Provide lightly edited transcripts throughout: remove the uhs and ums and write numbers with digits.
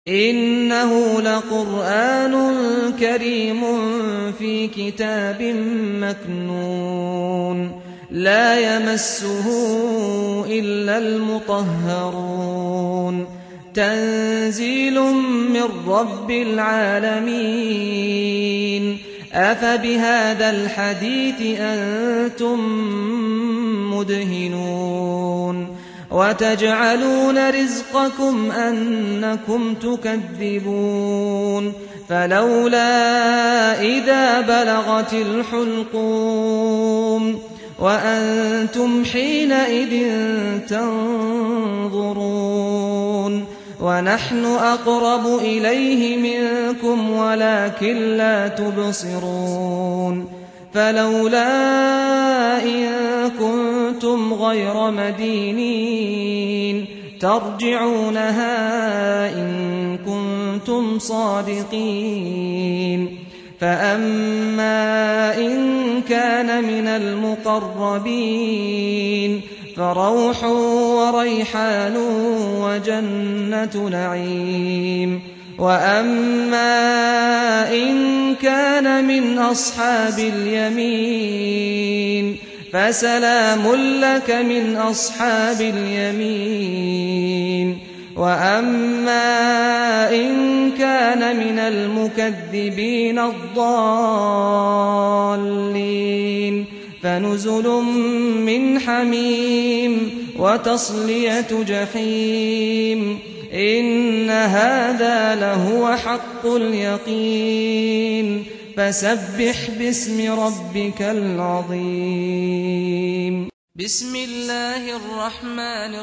إنه لقرآن كريم في كتاب مكنون لا يمسه إلا المطهرون تنزيل من رب العالمين أفبهذا الحديث أنتم مدهنون وتجعلون رزقكم أنكم تكذبون فلولا إذا بلغت الحلقوم وأنتم حينئذ تنظرون ونحن أقرب إليه منكم ولكن لا تبصرون فلولا إن كنتم غير مدينين ترجعونها إن كنتم صادقين فأما إن كان من المقربين فروح وريحان وجنة نعيم وأما إن كان من أصحاب اليمين فسلام لك من أصحاب اليمين وأما إن كان من المكذبين الضالين فنزل من حميم وتصلية جحيم إن هذا لهو حق اليقين فسبح باسم ربك العظيم بسم الله الرحمن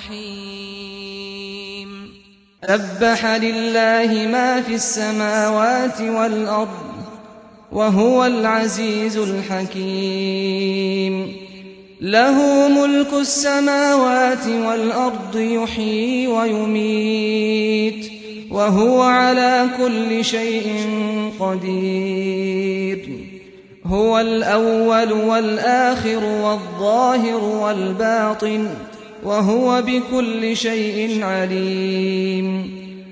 الرحيم سبح لله ما في السماوات والأرض وهو العزيز الحكيم له ملك السماوات والأرض يحيي ويميت وهو على كل شيء قدير هو الأول والآخر والظاهر والباطن وهو بكل شيء عليم